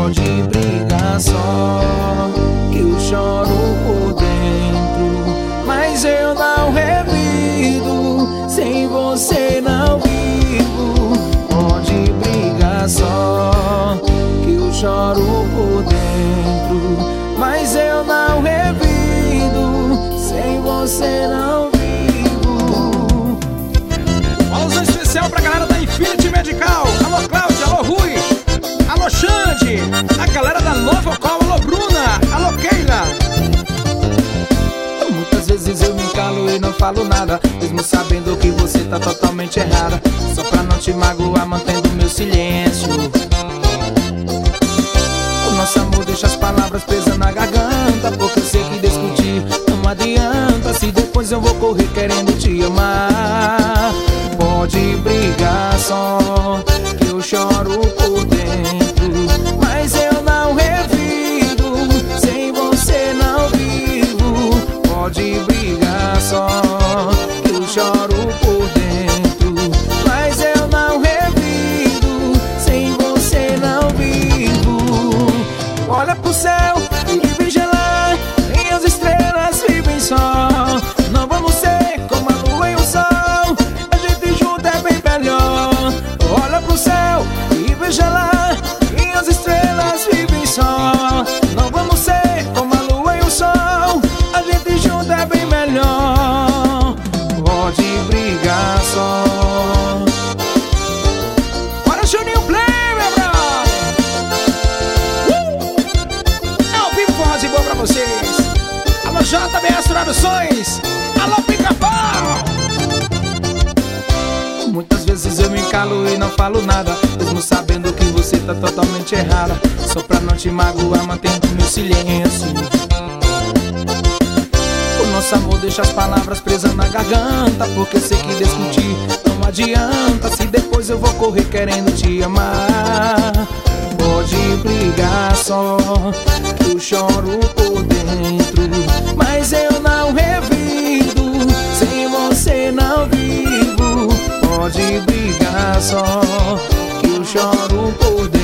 Pode brigar só, que eu choro por dentro, mas eu não revido, sem você não vivo. Pode brigar só, que eu choro por dentro, mas eu não revido, sem você não vivo. Alusão especial pra galera da Infinity Medical. Alô Cláudia, alô Rui, alô Xande, a galera da Nova Call, alô Bruna, alô Keila. Muitas vezes eu me calo e não falo nada, mesmo sabendo que você tá totalmente errada, só pra não te magoar, mantendo meu silêncio. O nosso amor deixa as palavras presas na garganta, porque eu sei que discutir não adianta, se depois eu vou correr querendo te amar. Pode brigar só, que eu choro por dentro, mas eu não revido, sem você não vivo. Pode brigar só, que eu choro por dentro, mas eu não revido, sem você não vivo. Olha pro céu e veja lá, nem as estrelas vivem só. Não vamos ser como a lua e o sol, a gente junto é bem melhor. Olha pro céu e veja lá, nem as estrelas vivem só. Não vamos ser como a lua e o sol, a gente junto é bem melhor. Pode brigar só. Bora Juninho Play, meu brother. É ao vivo forró boa pra vocês. Alô JBS Traduções, alô Pica-Pau. Muitas vezes eu me calo e não falo nada, mesmo sabendo que você tá totalmente errada, só pra não te magoar, mantendo meu silêncio. O nosso amor deixa as palavras presas na garganta, porque eu sei que discutir não adianta, se depois eu vou correr querendo te amar. Pode brigar só, que eu choro por dentro, mas eu não revido, sem você não vivo. Pode brigar só, que eu choro por dentro,